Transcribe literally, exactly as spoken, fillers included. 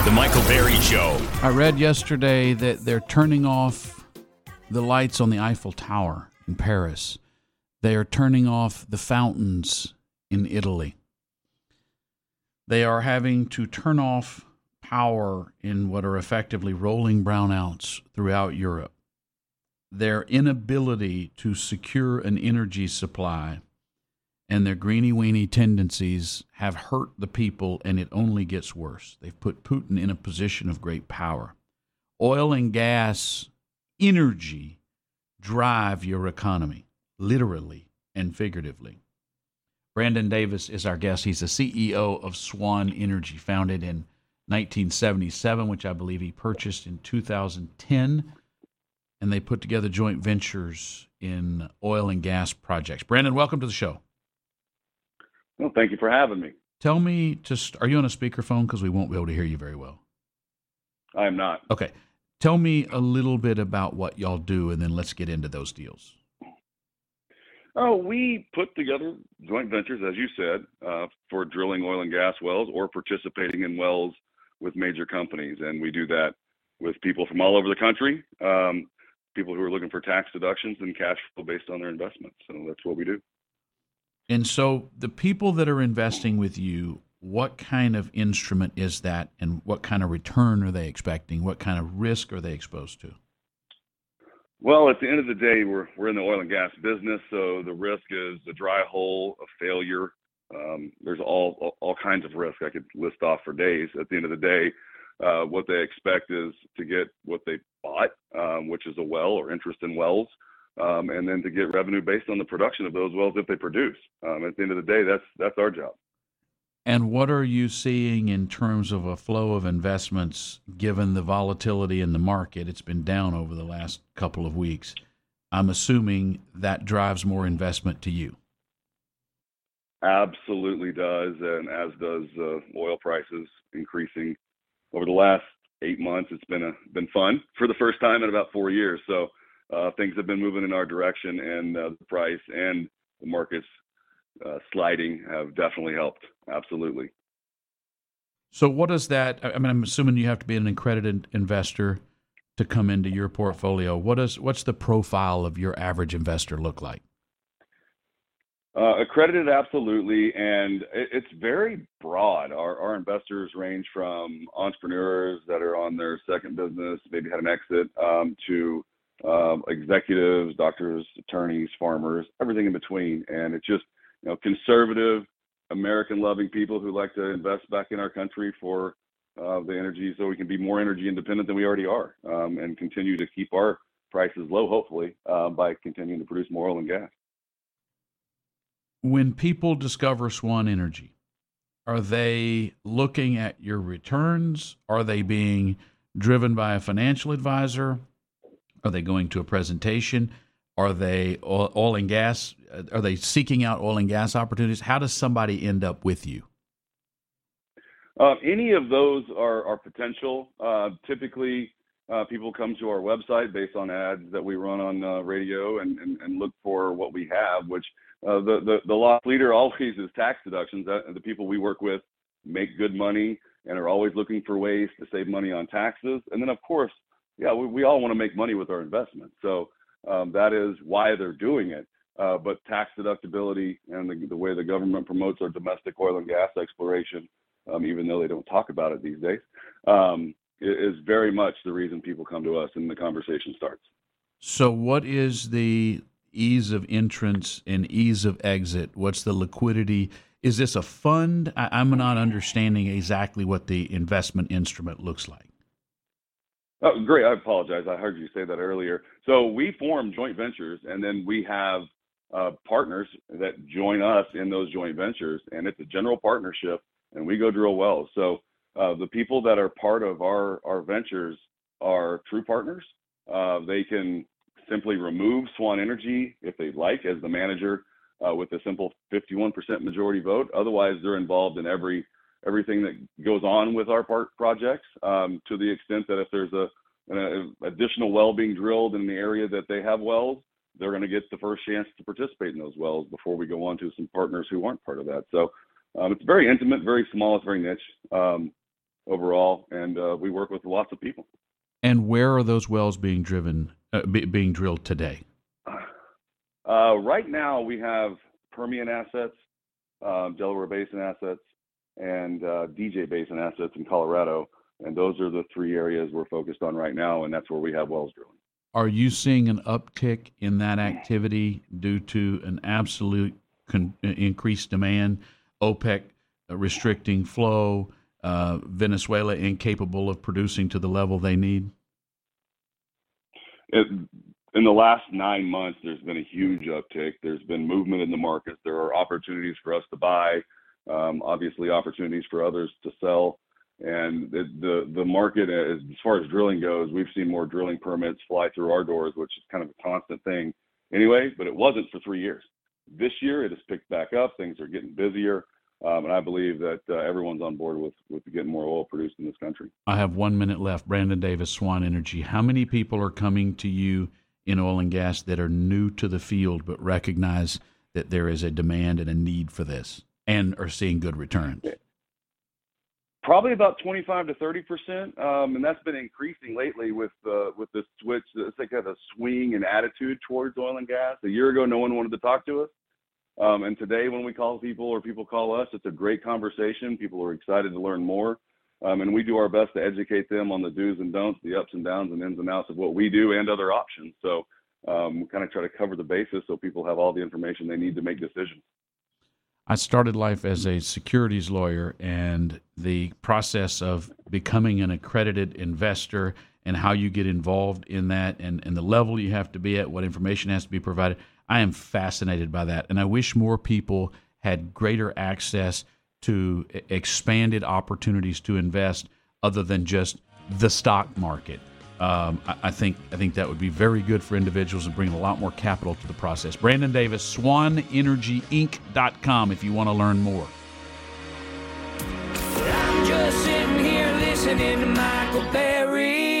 The Michael Berry Show. I read yesterday that they're turning off the lights on the Eiffel Tower in Paris. They are turning off the fountains in Italy. They are having to turn off power in what are effectively rolling brownouts throughout Europe. Their inability to secure an energy supply and their greeny-weeny tendencies have hurt the people, and it only gets worse. They've put Putin in a position of great power. Oil and gas, energy, drive your economy, literally and figuratively. Brandon Davis is our guest. He's the C E O of Swan Energy, founded in nineteen seventy-seven, which I believe he purchased in two thousand ten, and they put together joint ventures in oil and gas projects. Brandon, welcome to the show. Well, thank you for having me. Tell me, just are you on a speakerphone? Because we won't be able to hear you very well. I am not. Okay. Tell me a little bit about what y'all do, and then let's get into those deals. Oh, we put together joint ventures, as you said, uh, for drilling oil and gas wells or participating in wells with major companies. And we do that with people from all over the country, um, people who are looking for tax deductions and cash flow based on their investments. So that's what we do. And so the people that are investing with you, what kind of instrument is that, and what kind of return are they expecting? What kind of risk are they exposed to? Well, at the end of the day, we're we're in the oil and gas business, so the risk is a dry hole, a failure. Um, there's all, all all kinds of risk I could list off for days. At the end of the day, uh, what they expect is to get what they bought, um, which is a well or interest in wells. Um, and then to get revenue based on the production of those wells if they produce. Um, at the end of the day, that's that's our job. And what are you seeing in terms of a flow of investments, given the volatility in the market? It's been down over the last couple of weeks. I'm assuming that drives more investment to you. Absolutely does, and as does uh, oil prices increasing over the last eight months. It's been a been fun for the first time in about four years. So. Uh, things have been moving in our direction, and uh, the price and the markets uh, sliding have definitely helped. Absolutely. So what does that, I mean, I'm assuming you have to be an accredited investor to come into your portfolio. What is, what's the profile of your average investor look like? Uh, accredited, absolutely, and it, it's very broad. Our, our investors range from entrepreneurs that are on their second business, maybe had an exit, um, to Um, executives, doctors, attorneys, farmers, everything in between. And it's just, you know, conservative, American-loving people who like to invest back in our country for uh, the energy so we can be more energy independent than we already are, um, and continue to keep our prices low, hopefully, uh, by continuing to produce more oil and gas. When people discover Swan Energy, are they looking at your returns? Are they being driven by a financial advisor? Are they going to a presentation? Are they oil, oil and gas? Are they seeking out oil and gas opportunities? How does somebody end up with you? Uh, any of those are, are potential. Uh, typically, uh, people come to our website based on ads that we run on uh, radio and, and, and look for what we have, which uh, the, the, the loss leader always is tax deductions. That, the people we work with make good money and are always looking for ways to save money on taxes. And then, of course, yeah, we, we all want to make money with our investments. So um, that is why they're doing it. Uh, but tax deductibility and the, the way the government promotes our domestic oil and gas exploration, um, even though they don't talk about it these days, um, is very much the reason people come to us and the conversation starts. So what is the ease of entrance and ease of exit? What's the liquidity? Is this a fund? I, I'm not understanding exactly what the investment instrument looks like. Oh, great. I apologize. I heard you say that earlier. So we form joint ventures, and then we have uh, partners that join us in those joint ventures, and it's a general partnership, and we go drill wells. So uh, the people that are part of our, our ventures are true partners. Uh, they can simply remove Swan Energy if they'd like as the manager uh, with a simple fifty-one percent majority vote. Otherwise, they're involved in every everything that goes on with our part projects, um, to the extent that if there's a, an a additional well being drilled in the area that they have wells, they're going to get the first chance to participate in those wells before we go on to some partners who aren't part of that. So um, it's very intimate, very small, it's very niche. Um, overall, and uh, we work with lots of people. And where are those wells being driven, uh, be, being drilled today? Uh, right now, we have Permian assets, um, Delaware Basin assets, and uh, D J Basin assets in Colorado, and those are the three areas we're focused on right now, and that's where we have wells drilling. Are you seeing an uptick in that activity due to an absolute con- increased demand, OPEC restricting flow, uh, Venezuela incapable of producing to the level they need? It, in the last nine months, there's been a huge uptick. There's been movement in the market. There are opportunities for us to buy, um, obviously opportunities for others to sell. And the, the, the market, as, as far as drilling goes, we've seen more drilling permits fly through our doors, which is kind of a constant thing anyway, but it wasn't for three years. This year, it has picked back up. Things are getting busier. Um, and I believe that uh, everyone's on board with, with getting more oil produced in this country. I have one minute left. Brandon Davis, Swan Energy. How many people are coming to you in oil and gas that are new to the field but recognize that there is a demand and a need for this and are seeing good returns? Probably about twenty-five to thirty percent, um, and that's been increasing lately with uh, with the switch. It's like a swing and attitude towards oil and gas. A year ago, no one wanted to talk to us. Um, and today, when we call people or people call us, it's a great conversation. People are excited to learn more. Um, and we do our best to educate them on the do's and don'ts, the ups and downs and ins and outs of what we do and other options. So um, we kind of try to cover the basis so people have all the information they need to make decisions. I started life as a securities lawyer, and the process of becoming an accredited investor and how you get involved in that and, and the level you have to be at, what information has to be provided, I am fascinated by that. And I wish more people had greater access to expanded opportunities to invest other than just the stock market. Um, I, I think I think that would be very good for individuals and bring a lot more capital to the process. Brandon Davis, swan energy inc dot com if you want to learn more. I'm just sitting here listening to Michael Berry.